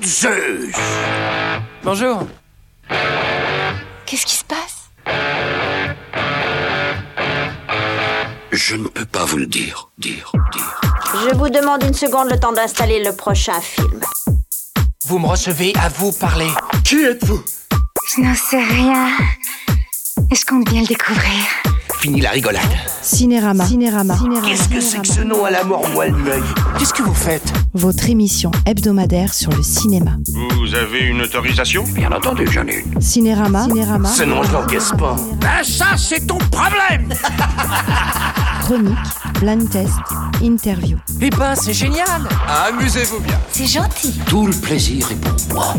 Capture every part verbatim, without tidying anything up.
de Zeus! Bonjour. Qu'est-ce qui se passe? Je ne peux pas vous le dire, dire, dire. Je vous demande une seconde le temps d'installer le prochain film. Vous me recevez, à vous parler. Qui êtes-vous? Je n'en sais rien. Et je compte bien le découvrir. Fini la rigolade. Cinérama. Cinérama. Qu'est-ce que c'est que ce nom à la mort moelle-l'œil? Qu'est-ce que vous faites? Votre émission hebdomadaire sur le cinéma. Vous avez une autorisation? Bien entendu que j'en ai une. Cinérama. Cinérama. Ce nom, je l'encaisse pas. Ben ça, c'est ton problème. Chronique, blind test, interview. Eh ben, c'est génial. Amusez-vous bien. C'est gentil. Tout le plaisir est pour moi.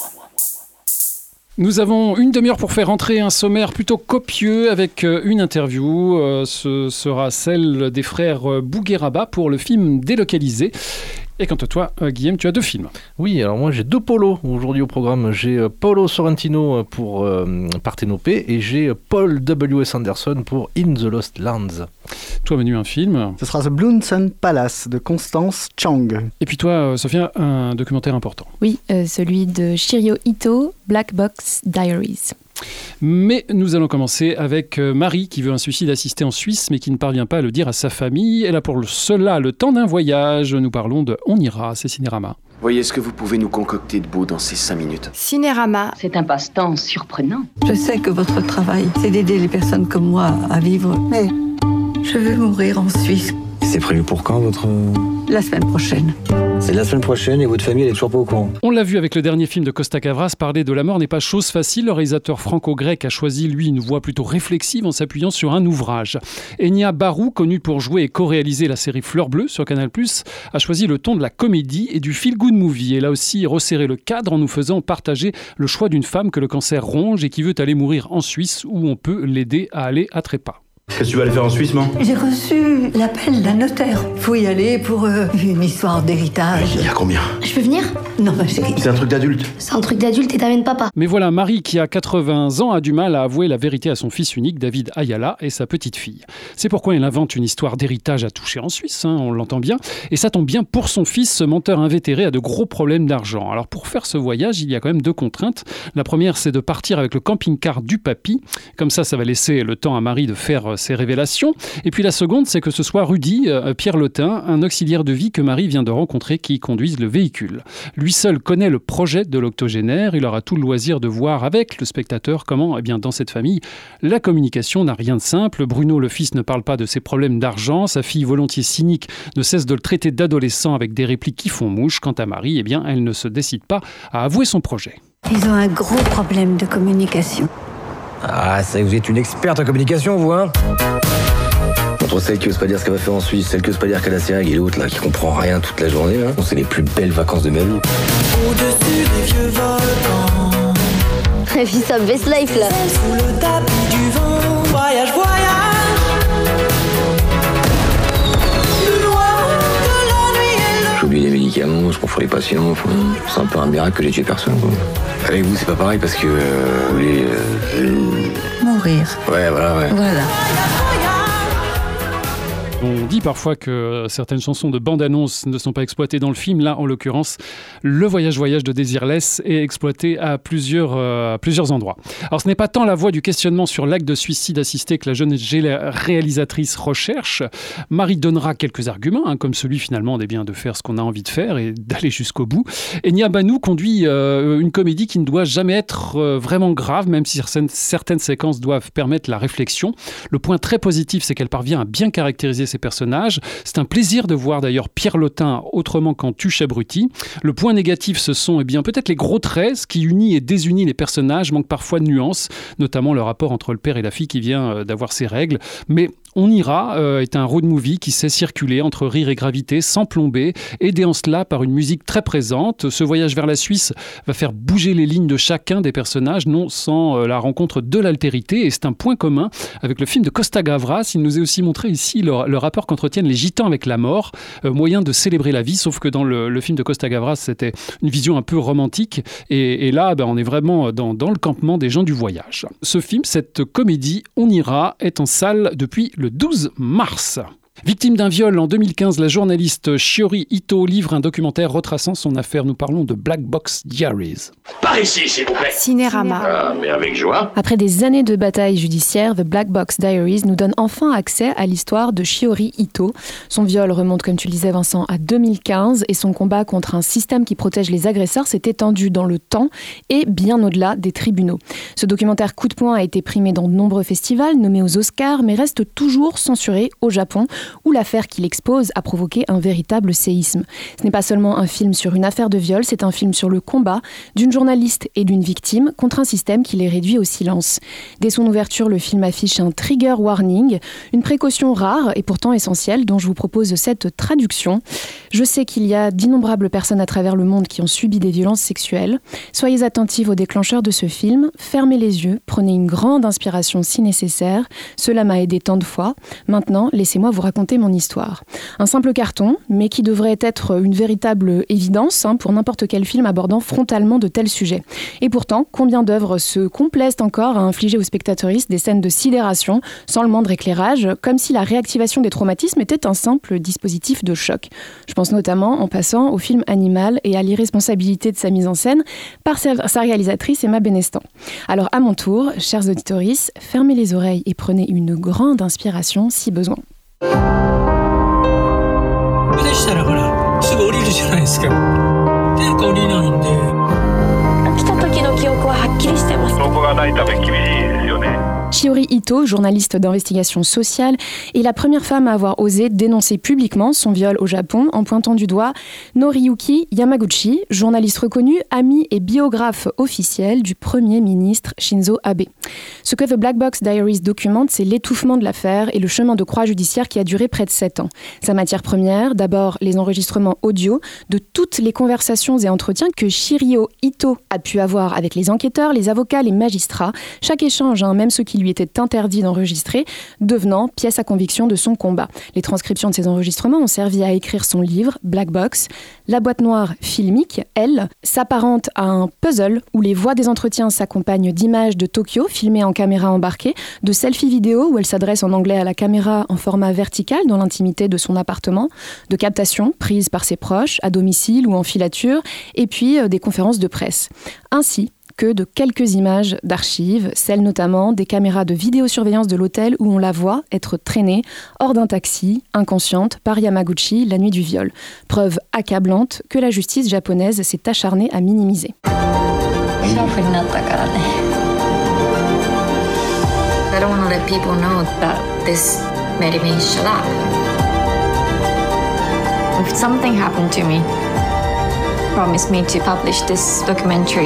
Nous avons une demi-heure pour faire entrer un sommaire plutôt copieux avec une interview. Euh, ce sera celle des frères Bougueraba pour le film Délocalisé. Et quant à toi, euh, Guillaume, tu as deux films. Oui, alors moi j'ai deux polos aujourd'hui au programme. J'ai euh, Paolo Sorrentino pour euh, Partenope et j'ai euh, Paul W S. Anderson pour In the Lost Lands. Toi, Manu, un film. Ce sera The Bloomsun Palace de Constance Chang. Et puis toi, euh, Sophia, un documentaire important. Oui, euh, celui de Shirio Ito, Black Box Diaries. Mais nous allons commencer avec Marie qui veut un suicide assisté en Suisse mais qui ne parvient pas à le dire à sa famille. Elle a pour cela le temps d'un voyage. Nous parlons de On ira, c'est Cinérama. Voyez ce que vous pouvez nous concocter de beau dans ces cinq minutes. Cinérama. C'est un passe-temps surprenant. Je sais que votre travail, c'est d'aider les personnes comme moi à vivre, mais je veux mourir en Suisse. C'est prévu pour quand, votre... La semaine prochaine. C'est la semaine prochaine et votre famille, elle est toujours pas au courant. On l'a vu avec le dernier film de Costa Gavras, parler de la mort n'est pas chose facile. Le réalisateur franco-grec a choisi, lui, une voie plutôt réflexive en s'appuyant sur un ouvrage. Enya Barou, connu pour jouer et co-réaliser la série Fleur Bleue sur Canal plus, a choisi le ton de la comédie et du feel-good movie. Elle a aussi resserré le cadre en nous faisant partager le choix d'une femme que le cancer ronge et qui veut aller mourir en Suisse où on peut l'aider à aller à trépas. Qu'est-ce que tu vas aller faire en Suisse, man? J'ai reçu l'appel d'un notaire. Faut y aller pour euh, une histoire d'héritage. Il y a combien? Je peux venir? Non, ma chérie. C'est un truc d'adulte. C'est un truc d'adulte et t'amènes papa. Mais voilà, Marie, qui a quatre-vingts ans, a du mal à avouer la vérité à son fils unique, David Ayala, et sa petite-fille. C'est pourquoi elle invente une histoire d'héritage à toucher en Suisse, hein, on l'entend bien. Et ça tombe bien pour son fils, ce menteur invétéré a de gros problèmes d'argent. Alors pour faire ce voyage, il y a quand même deux contraintes. La première, c'est de partir avec le camping-car du papy. Comme ça, ça va laisser le temps à Marie de faire ses révélations. Et puis la seconde, c'est que ce soit Rudy, euh, Pierre Lotin, un auxiliaire de vie que Marie vient de rencontrer, qui conduise le véhicule. Lui seul connaît le projet de l'octogénaire, il aura tout le loisir de voir avec le spectateur comment, eh bien, dans cette famille, la communication n'a rien de simple. Bruno, le fils, ne parle pas de ses problèmes d'argent, sa fille volontiers cynique ne cesse de le traiter d'adolescent avec des répliques qui font mouche. Quant à Marie, eh bien, elle ne se décide pas à avouer son projet. Ils ont un gros problème de communication. Ah, ça, vous êtes une experte en communication, vous, hein? Entre celle qui ose pas dire ce qu'elle va faire en Suisse, celle qui ose pas dire qu'elle a ses règles et l'autre là qui comprend rien toute la journée, là. C'est les plus belles vacances de ma vie. Au-dessus des vieux volcans. La vie, ça best life là. Sous le tapis du vent, voyage, voyage. Le noir de la nuit est là. J'ai oublié les médicaments, je confonds les patients. Enfin, c'est un peu un miracle que j'ai tué personne, quoi. Avec vous, c'est pas pareil parce que euh, vous voulez. Euh, Mourir. Ouais, voilà, ouais. Voilà. On dit parfois que certaines chansons de bande-annonce ne sont pas exploitées dans le film. Là, en l'occurrence, le voyage-voyage de Désirless est exploité à plusieurs, euh, à plusieurs endroits. Alors, ce n'est pas tant la voie du questionnement sur l'acte de suicide assisté que la jeune réalisatrice recherche. Marie donnera quelques arguments, hein, comme celui finalement eh bien, de faire ce qu'on a envie de faire et d'aller jusqu'au bout. Et Enya Barou conduit euh, une comédie qui ne doit jamais être euh, vraiment grave, même si certaines, certaines séquences doivent permettre la réflexion. Le point très positif, c'est qu'elle parvient à bien caractériser ses personnages. C'est un plaisir de voir d'ailleurs Pierre Lotin autrement qu'en Tuche Abruti. Le point négatif, ce sont eh bien, peut-être les gros traits. Ce qui unit et désunit les personnages manque parfois de nuances, notamment le rapport entre le père et la fille qui vient d'avoir ses règles. Mais On ira euh, est un road movie qui sait circuler entre rire et gravité sans plomber, aidé en cela par une musique très présente. Ce voyage vers la Suisse va faire bouger les lignes de chacun des personnages, non sans euh, la rencontre de l'altérité. Et c'est un point commun avec le film de Costa Gavras. Il nous est aussi montré ici le, le rapport qu'entretiennent les gitans avec la mort, euh, moyen de célébrer la vie, sauf que dans le, le film de Costa Gavras, c'était une vision un peu romantique. Et, et là, ben, on est vraiment dans, dans le campement des gens du voyage. Ce film, cette comédie, On ira, est en salle depuis le douze mars. Victime d'un viol en deux mille quinze, la journaliste Shiori Ito livre un documentaire retraçant son affaire. Nous parlons de Black Box Diaries. Par ici, s'il vous plaît. Cinérama. Ah, mais avec joie. Après des années de bataille judiciaire, The Black Box Diaries nous donne enfin accès à l'histoire de Shiori Ito. Son viol remonte, comme tu le disais Vincent, à deux mille quinze et son combat contre un système qui protège les agresseurs s'est étendu dans le temps et bien au-delà des tribunaux. Ce documentaire coup de poing a été primé dans de nombreux festivals, nommé aux Oscars, mais reste toujours censuré au Japon, où l'affaire qu'il expose a provoqué un véritable séisme. Ce n'est pas seulement un film sur une affaire de viol, c'est un film sur le combat d'une journaliste et d'une victime contre un système qui les réduit au silence. Dès son ouverture, le film affiche un trigger warning, une précaution rare et pourtant essentielle dont je vous propose cette traduction. Je sais qu'il y a d'innombrables personnes à travers le monde qui ont subi des violences sexuelles. Soyez attentifs aux déclencheurs de ce film, fermez les yeux, prenez une grande inspiration si nécessaire. Cela m'a aidé tant de fois. Maintenant, laissez-moi vous raconter mon histoire. Un simple carton, mais qui devrait être une véritable évidence hein, pour n'importe quel film abordant frontalement de tels sujets. Et pourtant, combien d'œuvres se complaisent encore à infliger aux spectateuristes des scènes de sidération sans le moindre éclairage, comme si la réactivation des traumatismes était un simple dispositif de choc. Je pense notamment, en passant, au film Animal et à l'irresponsabilité de sa mise en scène par sa, sa réalisatrice Emma Benestan. Alors à mon tour, chers auditoristes, fermez les oreilles et prenez une grande inspiration si besoin. でしたらほらすぐ降りるじゃないですか。で降りないんで。 来た時の記憶ははっきりしてます。 証拠がないため厳しいですよね。 Shiori Ito, journaliste d'investigation sociale, est la première femme à avoir osé dénoncer publiquement son viol au Japon en pointant du doigt Noriyuki Yamaguchi, journaliste reconnu, ami et biographe officiel du Premier ministre Shinzo Abe. Ce que The Black Box Diaries documente, c'est l'étouffement de l'affaire et le chemin de croix judiciaire qui a duré près de sept ans. Sa matière première, d'abord les enregistrements audio de toutes les conversations et entretiens que Shiori Ito a pu avoir avec les enquêteurs, les avocats, les magistrats. Chaque échange, hein, même ceux qui lui était interdit d'enregistrer, devenant pièce à conviction de son combat. Les transcriptions de ces enregistrements ont servi à écrire son livre, Black Box. La boîte noire filmique, elle, s'apparente à un puzzle où les voix des entretiens s'accompagnent d'images de Tokyo filmées en caméra embarquée, de selfies vidéo où elle s'adresse en anglais à la caméra en format vertical dans l'intimité de son appartement, de captations prises par ses proches, à domicile ou en filature, et puis euh, des conférences de presse. Ainsi que de quelques images d'archives, celles notamment des caméras de vidéosurveillance de l'hôtel où on la voit être traînée hors d'un taxi, inconsciente, par Yamaguchi la nuit du viol. Preuve accablante que la justice japonaise s'est acharnée à minimiser. I don't want to let people know that this made me shut up. If something happened to me, promise me to publish this documentary.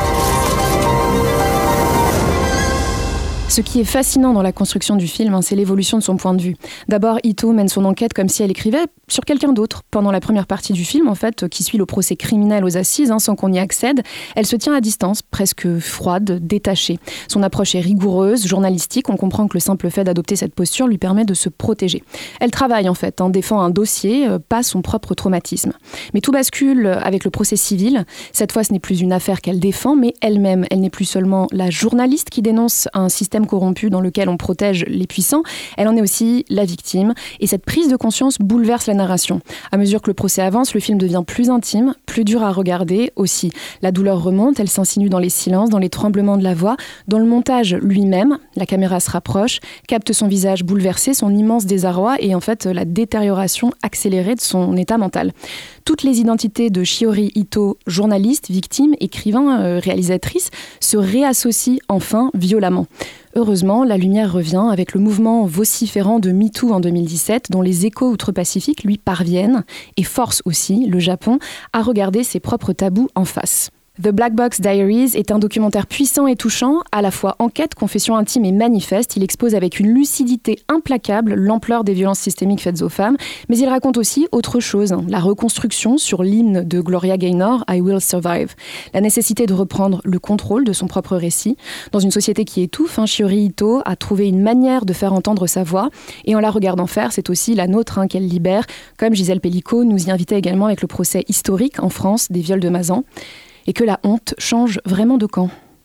Ce qui est fascinant dans la construction du film, hein, c'est l'évolution de son point de vue. D'abord, Ito mène son enquête comme si elle écrivait sur quelqu'un d'autre. Pendant la première partie du film, en fait, qui suit le procès criminel aux assises, hein, sans qu'on y accède, elle se tient à distance, presque froide, détachée. Son approche est rigoureuse, journalistique. On comprend que le simple fait d'adopter cette posture lui permet de se protéger. Elle travaille, en fait, hein, défend un dossier, euh, pas son propre traumatisme. Mais tout bascule avec le procès civil. Cette fois, ce n'est plus une affaire qu'elle défend, mais elle-même. Elle n'est plus seulement la journaliste qui dénonce un système corrompu dans lequel on protège les puissants, elle en est aussi la victime. Et cette prise de conscience bouleverse la narration. À mesure que le procès avance, le film devient plus intime, plus dur à regarder aussi. La douleur remonte, elle s'insinue dans les silences, dans les tremblements de la voix, dans le montage lui-même. La caméra se rapproche, capte son visage bouleversé, son immense désarroi et en fait la détérioration accélérée de son état mental. Toutes les identités de Shiori Ito, journaliste, victime, écrivain, euh, réalisatrice, se réassocient enfin violemment. Heureusement, la lumière revient avec le mouvement vociférant de MeToo en deux mille dix-sept, dont les échos outre-Pacifique lui parviennent et forcent aussi le Japon à regarder ses propres tabous en face. The Black Box Diaries est un documentaire puissant et touchant, à la fois enquête, confession intime et manifeste. Il expose avec une lucidité implacable l'ampleur des violences systémiques faites aux femmes, mais il raconte aussi autre chose, hein, la reconstruction sur l'hymne de Gloria Gaynor, I Will Survive. La nécessité de reprendre le contrôle de son propre récit. Dans une société qui étouffe, hein, Shiori Ito a trouvé une manière de faire entendre sa voix, et en la regardant faire, c'est aussi la nôtre hein, qu'elle libère, comme Gisèle Pellicot nous y invitait également avec le procès historique en France des viols de Mazan. Et que la honte change vraiment de camp.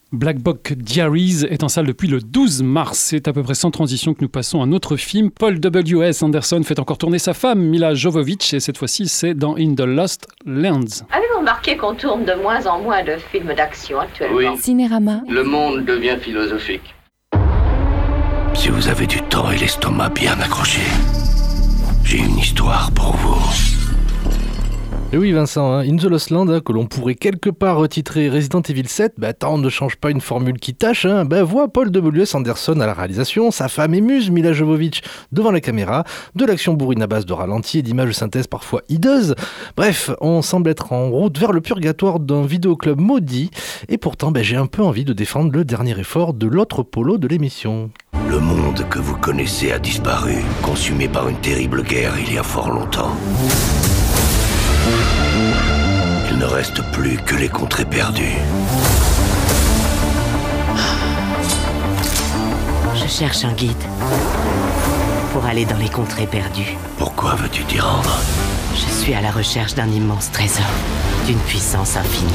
Black Book Diaries est en salle depuis le douze mars. C'est à peu près sans transition que nous passons à un autre film. Paul W S Anderson fait encore tourner sa femme, Mila Jovovich, et cette fois-ci, c'est dans In the Lost Lands. Avez-vous remarqué qu'on tourne de moins en moins de films d'action actuellement ? Oui. Cinérama. Le monde devient philosophique. Si vous avez du temps et l'estomac bien accroché, j'ai une histoire pour vous. Et oui Vincent, hein, In the Lost Land, hein, que l'on pourrait quelque part retitrer Resident Evil sept, bah tant on ne change pas une formule qui tâche, hein, bah voit Paul W S Anderson à la réalisation, sa femme et muse Mila Jovovich devant la caméra, de l'action bourrine à base de ralenti et d'images de synthèse parfois hideuses. Bref, on semble être en route vers le purgatoire d'un vidéoclub maudit, et pourtant bah, j'ai un peu envie de défendre le dernier effort de l'autre polo de l'émission. Le monde que vous connaissez a disparu, consumé par une terrible guerre il y a fort longtemps. Il ne reste plus que les contrées perdues. Je cherche un guide pour aller dans les contrées perdues. Pourquoi veux-tu t'y rendre ? Je suis à la recherche d'un immense trésor, d'une puissance infinie.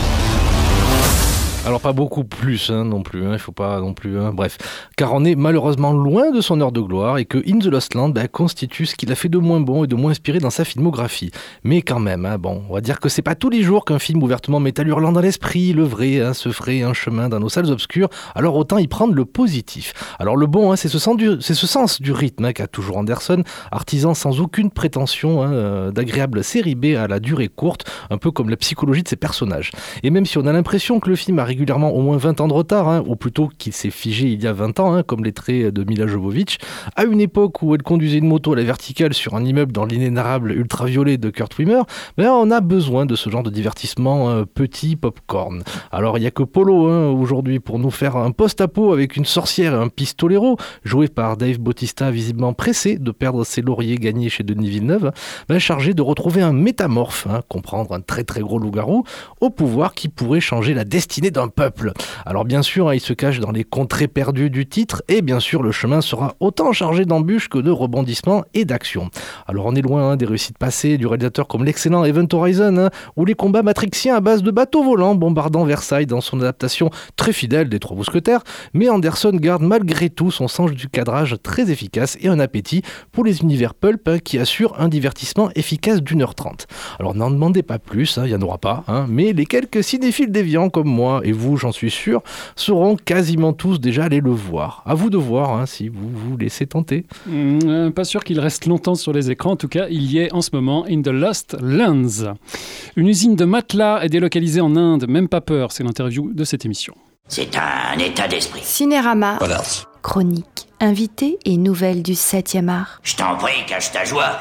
Alors pas beaucoup plus hein, non plus, hein, il faut pas non plus, hein, bref. Car on est malheureusement loin de son heure de gloire et que In the Lost Land bah, constitue ce qu'il a fait de moins bon et de moins inspiré dans sa filmographie. Mais quand même, hein, bon, on va dire que c'est pas tous les jours qu'un film ouvertement métal hurlant dans l'esprit, le vrai, hein, se ferait un chemin dans nos salles obscures, alors autant y prendre le positif. Alors le bon, hein, c'est, ce sens du, c'est ce sens du rythme hein, qu'a toujours Anderson, artisan sans aucune prétention hein, d'agréable série B à la durée courte, un peu comme la psychologie de ses personnages. Et même si on a l'impression que le film a régulièrement au moins vingt ans de retard, hein, ou plutôt qu'il s'est figé il y a vingt ans, hein, comme les traits de Mila Jovovich, à une époque où elle conduisait une moto à la verticale sur un immeuble dans l'inénarrable ultraviolet de Kurt Wimmer, ben on a besoin de ce genre de divertissement euh, petit popcorn. Alors il n'y a que Polo hein, aujourd'hui pour nous faire un post-apo avec une sorcière et un pistolero, joué par Dave Bautista, visiblement pressé de perdre ses lauriers gagnés chez Denis Villeneuve, ben, chargé de retrouver un métamorphe, hein, comprendre un très très gros loup-garou, au pouvoir qui pourrait changer la destinée d'un peuple. Alors bien sûr, hein, il se cache dans les contrées perdues du titre et bien sûr le chemin sera autant chargé d'embûches que de rebondissements et d'actions. Alors on est loin hein, des réussites passées du réalisateur comme l'excellent Event Horizon hein, ou les combats matrixiens à base de bateaux volants bombardant Versailles dans son adaptation très fidèle des Trois Mousquetaires, mais Anderson garde malgré tout son sens du cadrage très efficace et un appétit pour les univers pulp hein, qui assurent un divertissement efficace d'une heure trente. Alors n'en demandez pas plus, il hein, n'y en aura pas, hein, mais les quelques cinéphiles déviants comme moi et vous, j'en suis sûr, seront quasiment tous déjà allés le voir. À vous de voir hein, si vous vous laissez tenter. Mmh, pas sûr qu'il reste longtemps sur les écrans. En tout cas, il y est en ce moment In the Lost Lands. Une usine de matelas est délocalisée en Inde. Même pas peur, c'est l'interview de cette émission. C'est un état d'esprit. Cinérama. Voilà. Chronique, invité et nouvelles du septième art. Je t'en prie, cache ta joie.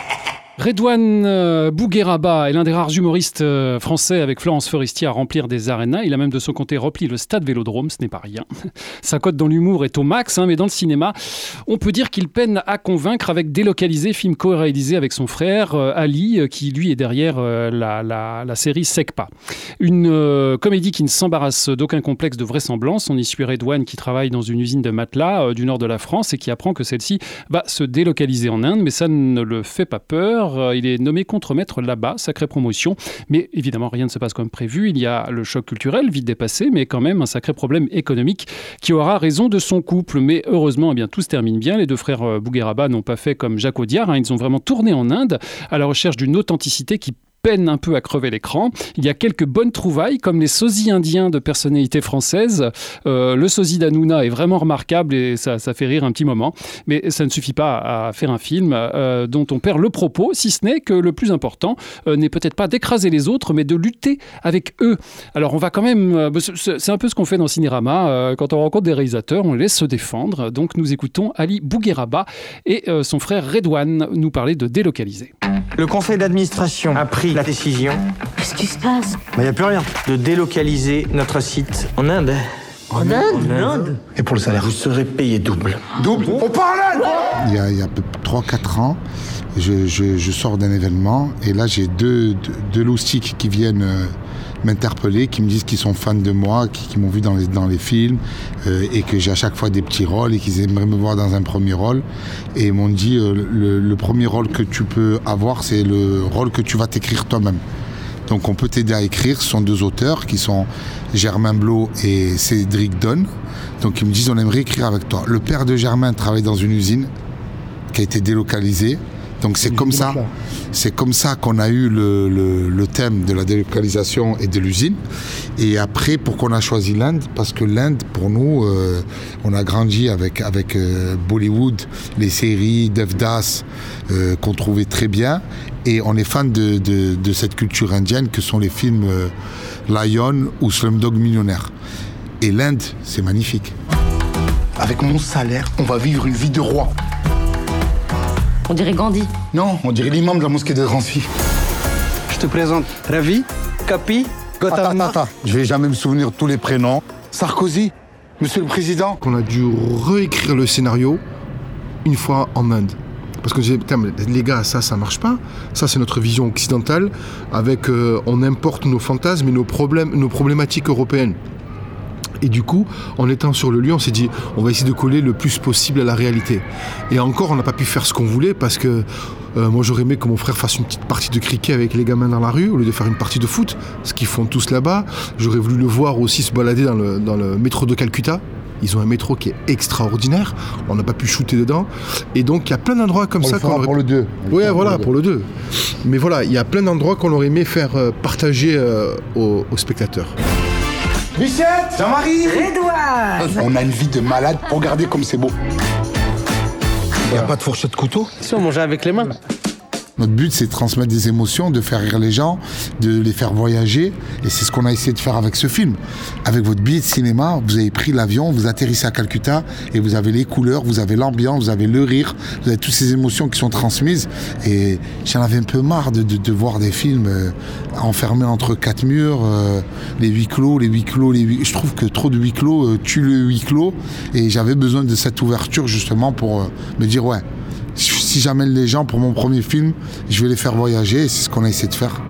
Redouane euh, Bougueraba est l'un des rares humoristes euh, français avec Florence Foresti à remplir des arénas. Il a même de son côté rempli le stade Vélodrome, ce n'est pas rien. Sa cote dans l'humour est au max, hein, mais dans le cinéma, on peut dire qu'il peine à convaincre avec Délocalisé, film co-réalisé avec son frère euh, Ali, euh, qui lui est derrière euh, la, la, la série Secpa. Une euh, comédie qui ne s'embarrasse d'aucun complexe de vraisemblance. On y suit Redouane qui travaille dans une usine de matelas euh, du nord de la France et qui apprend que celle-ci va se délocaliser en Inde, mais ça ne le fait pas peur. Il est nommé contremaître là-bas, sacrée promotion. Mais évidemment, rien ne se passe comme prévu. Il y a le choc culturel, vite dépassé, mais quand même un sacré problème économique qui aura raison de son couple. Mais heureusement, eh bien, tout se termine bien. Les deux frères Bougueraba n'ont pas fait comme Jacques Audiard. Hein. Ils ont vraiment tourné en Inde à la recherche d'une authenticité qui peine un peu à crever l'écran. Il y a quelques bonnes trouvailles, comme les sosies indiens de personnalités françaises. Euh, le sosie d'Hanouna est vraiment remarquable et ça, ça fait rire un petit moment. Mais ça ne suffit pas à faire un film euh, dont on perd le propos, si ce n'est que le plus important euh, n'est peut-être pas d'écraser les autres, mais de lutter avec eux. Alors on va quand même... Euh, c'est un peu ce qu'on fait dans Cinérama. Euh, quand on rencontre des réalisateurs, on les laisse se défendre. Donc nous écoutons Ali Bougueraba et euh, son frère Redouane nous parler de Délocaliser. Le conseil d'administration a pris la décision. Qu'est-ce qui se passe ? Il n'y a plus rien. De délocaliser notre site en Inde. En Inde ? En Inde ? Et pour le salaire, vous serez payé double. Double ? On parle Il y a, il y a trois quatre ans, je, je, je sors d'un événement et là j'ai deux, deux, deux loustiques qui viennent euh, m'interpeller, qui me disent qu'ils sont fans de moi, qui, qui m'ont vu dans les, dans les films euh, et que j'ai à chaque fois des petits rôles et qu'ils aimeraient me voir dans un premier rôle. Et ils m'ont dit euh, le, le premier rôle que tu peux avoir, c'est le rôle que tu vas t'écrire toi-même. Donc on peut t'aider à écrire. Ce sont deux auteurs qui sont Germain Blot et Cédric Donne. Donc ils me disent on aimerait écrire avec toi. Le père de Germain travaille dans une usine qui a été délocalisée. Donc c'est comme ça, c'est comme ça qu'on a eu le, le, le thème de la délocalisation et de l'usine. Et après, pourquoi on a choisi l'Inde ? Parce que l'Inde, pour nous, euh, on a grandi avec, avec euh, Bollywood, les séries Devdas euh, qu'on trouvait très bien. Et on est fan de, de, de cette culture indienne que sont les films euh, Lion ou Slumdog Millionnaire. Et l'Inde, c'est magnifique. Avec mon salaire, on va vivre une vie de roi. On dirait Gandhi. Non, on dirait l'imam de la mosquée de Drancy. Je te présente Ravi, Capi, Gautama. Attends, attends, je vais jamais me souvenir de tous les prénoms. Sarkozy, Monsieur le Président. Qu'on a dû réécrire le scénario une fois en Inde. Parce que j'ai les gars, ça, ça marche pas. Ça, c'est notre vision occidentale. Avec, euh, on importe nos fantasmes et nos problèmes, nos problématiques européennes. Et du coup, en étant sur le lieu, on s'est dit, on va essayer de coller le plus possible à la réalité. Et encore, on n'a pas pu faire ce qu'on voulait parce que euh, moi, j'aurais aimé que mon frère fasse une petite partie de cricket avec les gamins dans la rue au lieu de faire une partie de foot, ce qu'ils font tous là-bas. J'aurais voulu le voir aussi se balader dans le, dans le métro de Calcutta. Ils ont un métro qui est extraordinaire. On n'a pas pu shooter dedans. Et donc, il y a plein d'endroits comme on ça. Le fera qu'on aurait... pour le deux. Oui, voilà, pour le deux. Mais voilà, il y a plein d'endroits qu'on aurait aimé faire euh, partager euh, aux, aux spectateurs. Lucette, Jean-Marie, Redouane. On a une vie de malade. Regardez comme c'est beau. Il n'y a pas de fourchette couteau. Si on mangeait avec les mains. Notre but, c'est de transmettre des émotions, de faire rire les gens, de les faire voyager. Et c'est ce qu'on a essayé de faire avec ce film. Avec votre billet de cinéma, vous avez pris l'avion, vous atterrissez à Calcutta et vous avez les couleurs, vous avez l'ambiance, vous avez le rire, vous avez toutes ces émotions qui sont transmises. Et j'en avais un peu marre de, de, de voir des films euh, enfermés entre quatre murs, euh, les huis clos, les huis clos, les huis... Je trouve que trop de huis clos euh, tue le huis clos. Et j'avais besoin de cette ouverture justement pour euh, me dire ouais, si j'amène les gens pour mon premier film, je vais les faire voyager et c'est ce qu'on a essayé de faire.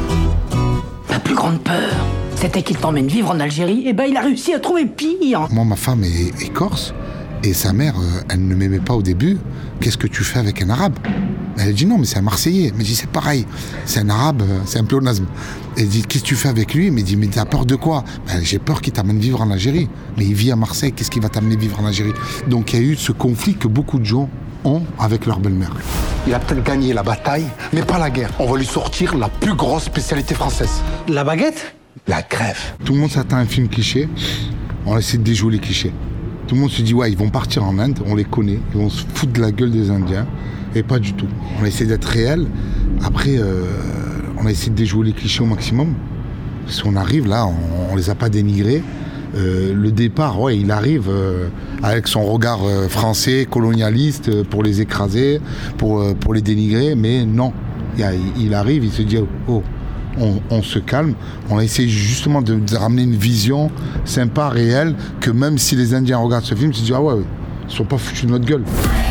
La plus grande peur, c'était qu'il t'emmène vivre en Algérie, et ben il a réussi à trouver pire. Moi, ma femme est, est corse et sa mère, euh, elle ne m'aimait pas au début. Qu'est-ce que tu fais avec un arabe ? Elle dit non, mais c'est un Marseillais. Elle me dit c'est pareil, c'est un arabe, c'est un pléonasme. Elle dit qu'est-ce que tu fais avec lui ? Elle me dit mais t'as peur de quoi ? Ben, j'ai peur qu'il t'amène vivre en Algérie. Mais il vit à Marseille, qu'est-ce qui va t'amener vivre en Algérie ? Donc il y a eu ce conflit que beaucoup de gens ont avec leur belle-mère. Il a peut-être gagné la bataille, mais pas la guerre. On va lui sortir la plus grosse spécialité française. La baguette ? La crève. Tout le monde s'attend à un film cliché. On essaie de déjouer les clichés. Tout le monde se dit ouais, ils vont partir en Inde, on les connaît, ils vont se foutre de la gueule des Indiens. Et pas du tout. On essaie d'être réel. Après, euh, on a essayé de déjouer les clichés au maximum. Si on arrive là, on, on les a pas dénigrés. Euh, le départ, ouais, il arrive euh, avec son regard euh, français, colonialiste, euh, pour les écraser, pour, euh, pour les dénigrer, mais non. Il, a, il arrive, il se dit, oh, on, on se calme. On a essayé justement de, de ramener une vision sympa, réelle, que même si les Indiens regardent ce film, ils se disent, ah ouais, ils sont pas foutus de notre gueule.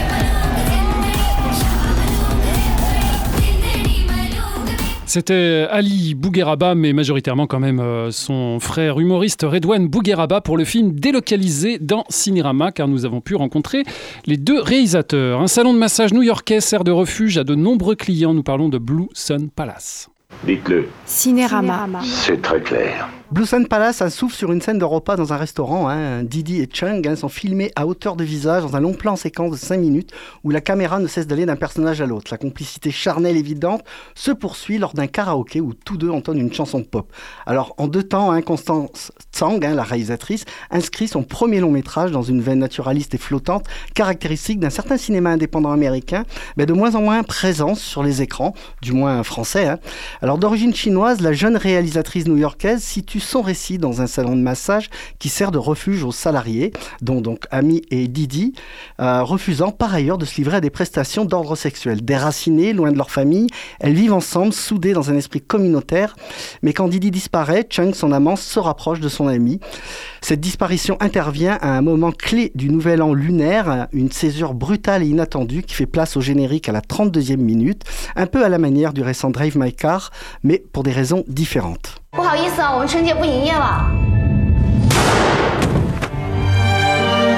C'était Ali Bougueraba, mais majoritairement quand même euh, son frère humoriste Redouane Bougueraba pour le film Délocalisé dans Cinérama, car nous avons pu rencontrer les deux réalisateurs. Un salon de massage new-yorkais sert de refuge à de nombreux clients. Nous parlons de Blue Sun Palace. Dites-le. Cinérama. C'est très clair. Blue Sun Palace, ça s'ouvre sur une scène de repas dans un restaurant. Hein. Didi et Chung hein, sont filmés à hauteur de visage dans un long plan séquence de cinq minutes où la caméra ne cesse d'aller d'un personnage à l'autre. La complicité charnelle évidente se poursuit lors d'un karaoké où tous deux entonnent une chanson pop. Alors, en deux temps, hein, Constance Tsang, hein, la réalisatrice, inscrit son premier long métrage dans une veine naturaliste et flottante, caractéristique d'un certain cinéma indépendant américain, mais de moins en moins présent sur les écrans, du moins français. Hein. Alors, d'origine chinoise, la jeune réalisatrice new-yorkaise situe son récit dans un salon de massage qui sert de refuge aux salariés, dont donc Ami et Didi, euh, refusant par ailleurs de se livrer à des prestations d'ordre sexuel. Déracinées, loin de leur famille, elles vivent ensemble, soudées dans un esprit communautaire. Mais quand Didi disparaît, Chung, son amant, se rapproche de son ami. Cette disparition intervient à un moment clé du nouvel an lunaire, une césure brutale et inattendue qui fait place au générique à la trente-deuxième minute, un peu à la manière du récent Drive My Car, mais pour des raisons différentes. 不好意思啊，我们春节不营业了。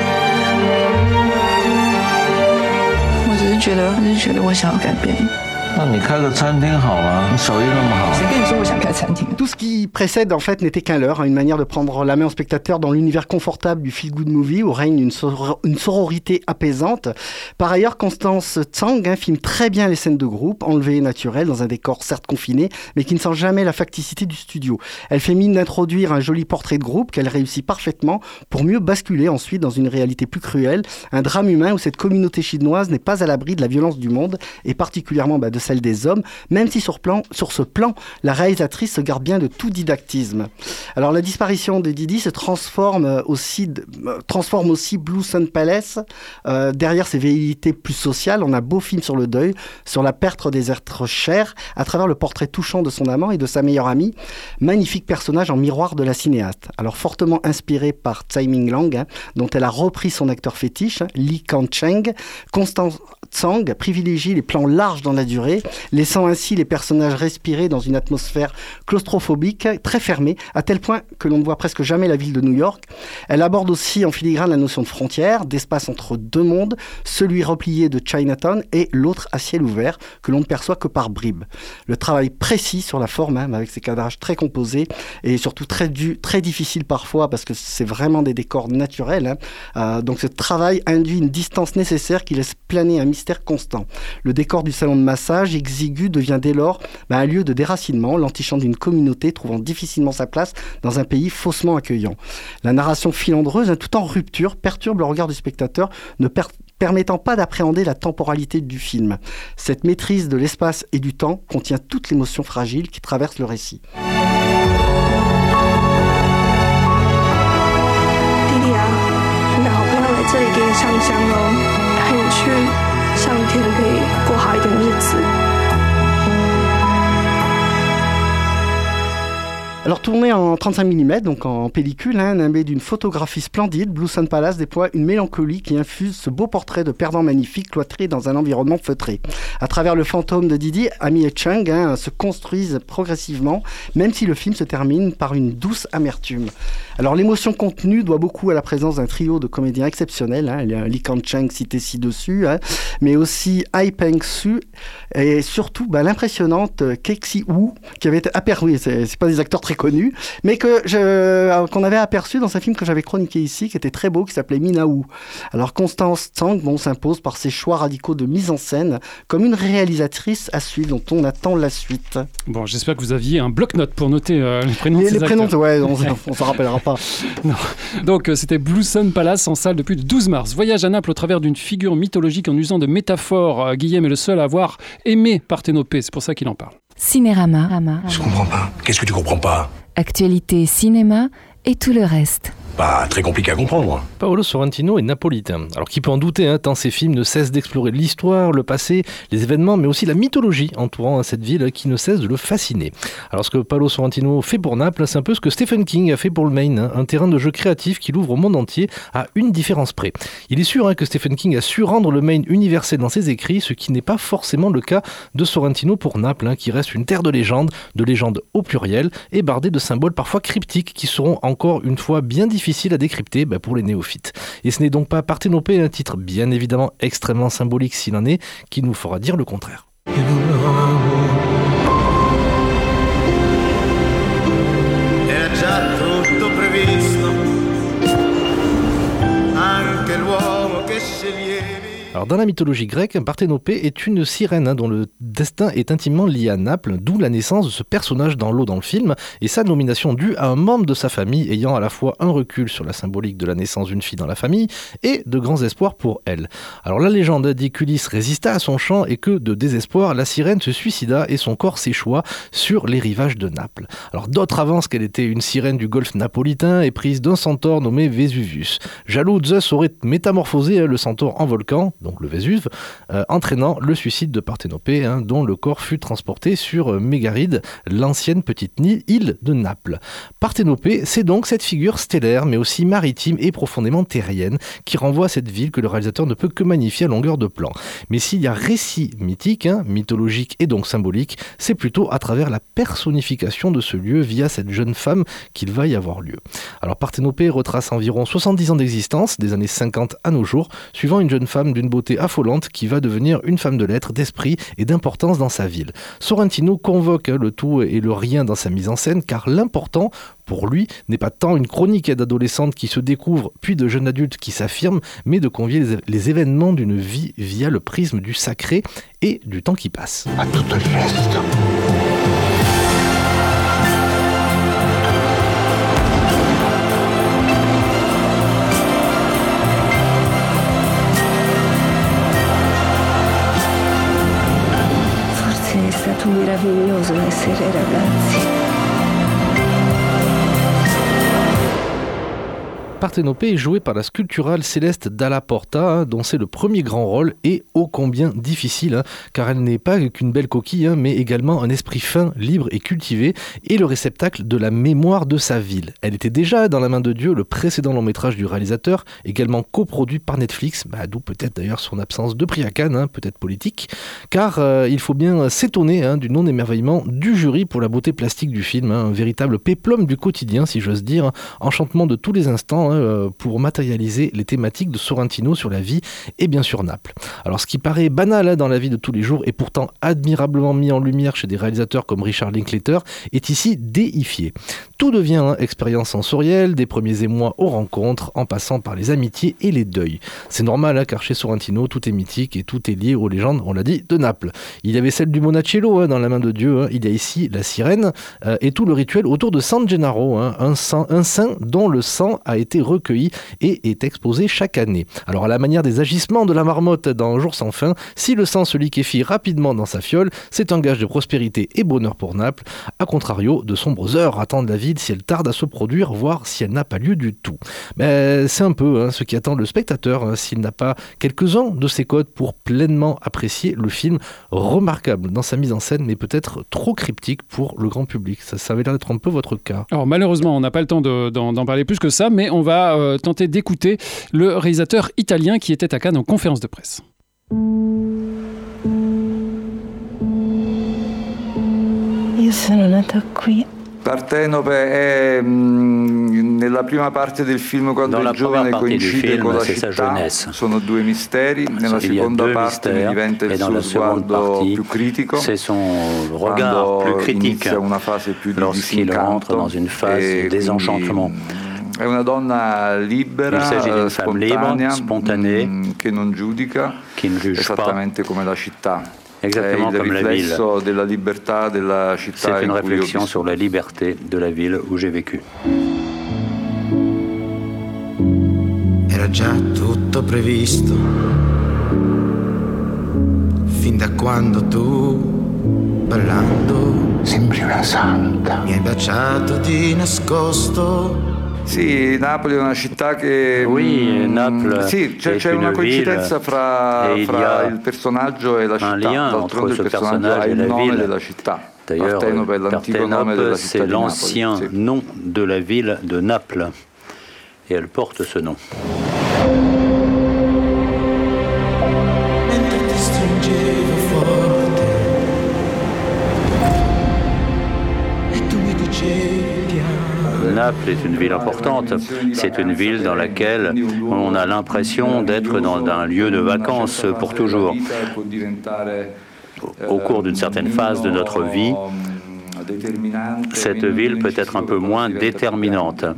我只是觉得，我只是觉得我想要改变， Tout ce qui précède en fait n'était qu'un leurre, hein, une manière de prendre la main au spectateur dans l'univers confortable du feel-good movie où règne une, sor- une sororité apaisante. Par ailleurs, Constance Tsang hein, filme très bien les scènes de groupe, enlevées et naturelles dans un décor certes confiné, mais qui ne sent jamais la facticité du studio. Elle fait mine d'introduire un joli portrait de groupe qu'elle réussit parfaitement pour mieux basculer ensuite dans une réalité plus cruelle, un drame humain où cette communauté chinoise n'est pas à l'abri de la violence du monde et particulièrement bah, de celle des hommes, même si sur, plan, sur ce plan, la réalisatrice se garde bien de tout didactisme. Alors la disparition de Didi se transforme aussi, euh, transforme aussi Blue Sun Palace. Euh, derrière ces velléités plus sociales, on a un beau film sur le deuil, sur la perte des êtres chers, à travers le portrait touchant de son amant et de sa meilleure amie. Magnifique personnage en miroir de la cinéaste. Alors fortement inspiré par Tsai Ming-Lang, hein, dont elle a repris son acteur fétiche, hein, Lee Kang-cheng, Constance Tsang privilégie les plans larges dans la durée, laissant ainsi les personnages respirer dans une atmosphère claustrophobique, très fermée, à tel point que l'on ne voit presque jamais la ville de New York. Elle aborde aussi en filigrane la notion de frontière, d'espace entre deux mondes, celui replié de Chinatown et l'autre à ciel ouvert, que l'on ne perçoit que par bribes. Le travail précis sur la forme, hein, avec ses cadrages très composés, et surtout très, du, très difficile parfois, parce que c'est vraiment des décors naturels. Hein. Euh, donc ce travail induit une distance nécessaire qui laisse planer un mystère constant. Le décor du salon de massage exigu devient dès lors bah, un lieu de déracinement, l'antichambre d'une communauté trouvant difficilement sa place dans un pays faussement accueillant. La narration filandreuse, hein, tout en rupture, perturbe le regard du spectateur, ne per- permettant pas d'appréhender la temporalité du film. Cette maîtrise de l'espace et du temps contient toute l'émotion fragile qui traverse le récit. Alors tourné en trente-cinq millimètres, donc en pellicule, hein, nimbé d'une photographie splendide, Blue Sun Palace déploie une mélancolie qui infuse ce beau portrait de perdant magnifique cloîtré dans un environnement feutré. À travers le fantôme de Didi, Amy et Chung hein, se construisent progressivement, même si le film se termine par une douce amertume. Alors l'émotion contenue doit beaucoup à la présence d'un trio de comédiens exceptionnels, hein, Lee Kang-cheng cité ci-dessus, hein, mais aussi Ai Peng-su et surtout bah, l'impressionnante Kexi Wu qui avait été aperçue, oui, c'est, c'est pas des acteurs très connus, mais que je, qu'on avait aperçu dans un film que j'avais chroniqué ici, qui était très beau, qui s'appelait Mina Wu. Alors Constance Tsang bon, s'impose par ses choix radicaux de mise en scène comme une réalisatrice à suivre dont on attend la suite. Bon, j'espère que vous aviez un bloc-notes pour noter euh, les prénoms les, de ces les prénoms, acteurs. ouais, on, on s'en rappellera pas. Non. Donc, euh, c'était Blue Sun Palace en salle depuis le douze mars. Voyage à Naples au travers d'une figure mythologique en usant de métaphores. Euh, Guillaume est le seul à avoir aimé Parthénopée, c'est pour ça qu'il en parle. Cinérama. Je comprends pas. Qu'est-ce que tu comprends pas? Actualité, cinéma et tout le reste. Pas très compliqué à comprendre. Paolo Sorrentino est napolitain. Alors qui peut en douter, hein, tant ses films ne cessent d'explorer l'histoire, le passé, les événements, mais aussi la mythologie entourant cette ville qui ne cesse de le fasciner. Alors ce que Paolo Sorrentino fait pour Naples, c'est un peu ce que Stephen King a fait pour le Maine, hein, un terrain de jeu créatif qui l'ouvre au monde entier à une différence près. Il est sûr hein, que Stephen King a su rendre le Maine universel dans ses écrits, ce qui n'est pas forcément le cas de Sorrentino pour Naples, hein, qui reste une terre de légendes, de légendes au pluriel, et bardée de symboles parfois cryptiques qui seront encore une fois bien difficiles difficile à décrypter bah, pour les néophytes. Et ce n'est donc pas Parthénopée, un titre bien évidemment extrêmement symbolique s'il en est, qui nous fera dire le contraire. Era già tutto previsto, anche l'uomo che sceglievi. Alors dans la mythologie grecque, Parthénopée est une sirène hein, dont le destin est intimement lié à Naples, d'où la naissance de ce personnage dans l'eau dans le film et sa nomination due à un membre de sa famille ayant à la fois un recul sur la symbolique de la naissance d'une fille dans la famille et de grands espoirs pour elle. Alors la légende dit qu'Ulysse résista à son chant et que de désespoir, la sirène se suicida et son corps s'échoua sur les rivages de Naples. Alors d'autres avancent qu'elle était une sirène du golfe napolitain et prise d'un centaure nommé Vésuvius. Jaloux, Zeus aurait métamorphosé hein, le centaure en volcan, donc le Vésuve, euh, entraînant le suicide de Parthénopée, hein, dont le corps fut transporté sur euh, Mégaride, l'ancienne petite île de Naples. Parthénopée, c'est donc cette figure stellaire, mais aussi maritime et profondément terrienne, qui renvoie à cette ville que le réalisateur ne peut que magnifier à longueur de plan. Mais s'il y a récit mythique, hein, mythologique et donc symbolique, c'est plutôt à travers la personnification de ce lieu via cette jeune femme qu'il va y avoir lieu. Alors Parthénopée retrace environ soixante-dix ans d'existence, des années cinquante à nos jours, suivant une jeune femme d'une beauté beauté affolante qui va devenir une femme de lettres, d'esprit et d'importance dans sa ville. Sorrentino convoque le tout et le rien dans sa mise en scène, car l'important, pour lui, n'est pas tant une chronique d'adolescentes qui se découvrent, puis de jeunes adultes qui s'affirment, mais de convier les, les événements d'une vie via le prisme du sacré et du temps qui passe. À tout le geste. Forse è stato meraviglioso essere ragazzi. Partenope est joué par la sculpturale Céleste Dalla Porta, hein, dont c'est le premier grand rôle et ô combien difficile, hein, car elle n'est pas qu'une belle coquille, hein, mais également un esprit fin, libre et cultivé, et le réceptacle de la mémoire de sa ville. Elle était déjà dans La main de Dieu, le précédent long métrage du réalisateur, également coproduit par Netflix, bah, d'où peut-être d'ailleurs son absence de prix à Cannes, hein, peut-être politique, car euh, il faut bien s'étonner hein, du non-émerveillement du jury pour la beauté plastique du film, hein, un véritable péplum du quotidien, si j'ose dire, enchantement de tous les instants, hein, pour matérialiser les thématiques de Sorrentino sur la vie et bien sûr Naples. Alors ce qui paraît banal hein, dans la vie de tous les jours et pourtant admirablement mis en lumière chez des réalisateurs comme Richard Linklater est ici déifié. Tout devient hein, expérience sensorielle, des premiers émois aux rencontres, en passant par les amitiés et les deuils. C'est normal hein, car chez Sorrentino tout est mythique et tout est lié aux légendes, on l'a dit, de Naples. Il y avait celle du Monacello hein, dans La main de Dieu, hein. Il y a ici la sirène euh, et tout le rituel autour de San Gennaro, hein, un, sang, un saint dont le sang a été recueilli et est exposé chaque année. Alors à la manière des agissements de la marmotte dans Un jour sans fin, si le sang se liquéfie rapidement dans sa fiole, c'est un gage de prospérité et bonheur pour Naples. A contrario, de sombres heures attendent la ville si elle tarde à se produire, voire si elle n'a pas lieu du tout. Mais c'est un peu hein, ce qui attend le spectateur hein, s'il n'a pas quelques-uns de ces codes pour pleinement apprécier le film, remarquable dans sa mise en scène, mais peut-être trop cryptique pour le grand public. Ça, ça avait l'air d'être un peu votre cas. Alors malheureusement, on n'a pas le temps de, d'en, d'en parler plus que ça, mais on va euh, tenter d'écouter le réalisateur italien qui était à Cannes en conférence de presse. Io sono nato qui. Partenope è mh, nella prima parte del film quando è giovane coincide con la città, sono due misteri, nella seconda parte mi diventa il suo sguardo più critico, c'est son regard plus critique una fase più di lorsqu'il rentre dans une phase de désenchantement. È una donna libera, spontanea, spontanée, che non giudica, qui ne juge esattamente pas, come la città. Exactement comme la ville. Della libertà della città. C'est une réflexion sur la liberté de la ville où j'ai vécu. Era già tutto previsto, fin da quando tu, ballando, sembri una santa, mi hai baciato di nascosto. Sì, Napoli è una città che... Oui, Naples sì, c'è, c'è una coincidenza fra, fra il personaggio e la città. D'altronde il personaggio ha il nome della città. D'ailleurs, Partenope è l'antico nome della città c'est di l'ancien Napoli, sì. nom de la ville de Naples. Et elle porte ce nom. Naples est une ville importante. C'est une ville dans laquelle on a l'impression d'être dans un lieu de vacances pour toujours. Au cours d'une certaine phase de notre vie, cette ville peut être un peu moins déterminante.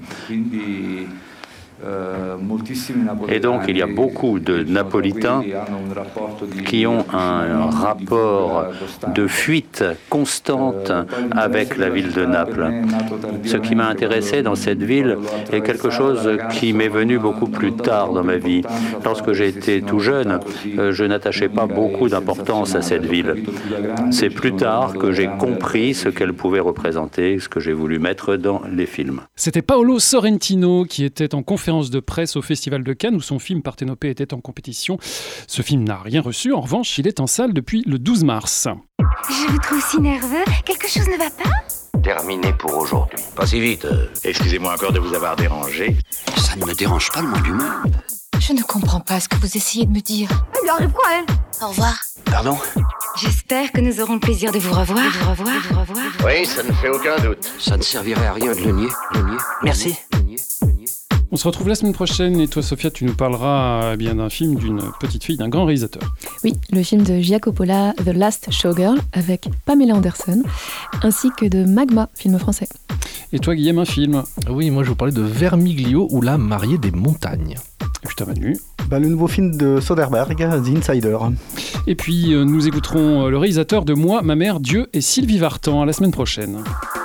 Et donc il y a beaucoup de Napolitains qui ont un rapport de fuite constante avec la ville de Naples. Ce qui m'a intéressé dans cette ville est quelque chose qui m'est venu beaucoup plus tard dans ma vie. Lorsque j'étais tout jeune, je n'attachais pas beaucoup d'importance à cette ville. C'est plus tard que j'ai compris ce qu'elle pouvait représenter, ce que j'ai voulu mettre dans les films. C'était Paolo Sorrentino qui était en conférence de presse au Festival de Cannes où son film Partenope était en compétition. Ce film n'a rien reçu, en revanche, il est en salle depuis le douze mars. Je vous trouve si nerveux. Quelque chose ne va pas? Terminé pour aujourd'hui. Pas si vite. Euh, excusez-moi encore de vous avoir dérangé. Ça ne me dérange pas le moins du monde. Je ne comprends pas ce que vous essayez de me dire. Elle lui arrive quoi, elle? Au revoir. Pardon? J'espère que nous aurons le plaisir de vous revoir. De vous revoir, de vous revoir. Oui, ça ne fait aucun doute. Ça ne servirait à rien de le nier. Le nier. Merci. Le nier, le nier, le nier. On se retrouve la semaine prochaine et toi, Sophia, tu nous parleras eh bien d'un film d'une petite fille, d'un grand réalisateur. Oui, le film de Gia Coppola, The Last Showgirl, avec Pamela Anderson, ainsi que de Magma, film français. Et toi, Guillaume, un film? Oui, moi je vous parlais de Vermiglio ou La mariée des montagnes. Et putain, Manu. Bah, le nouveau film de Soderbergh, The Insider. Et puis, euh, nous écouterons le réalisateur de Moi, ma mère, Dieu et Sylvie Vartan. À la semaine prochaine.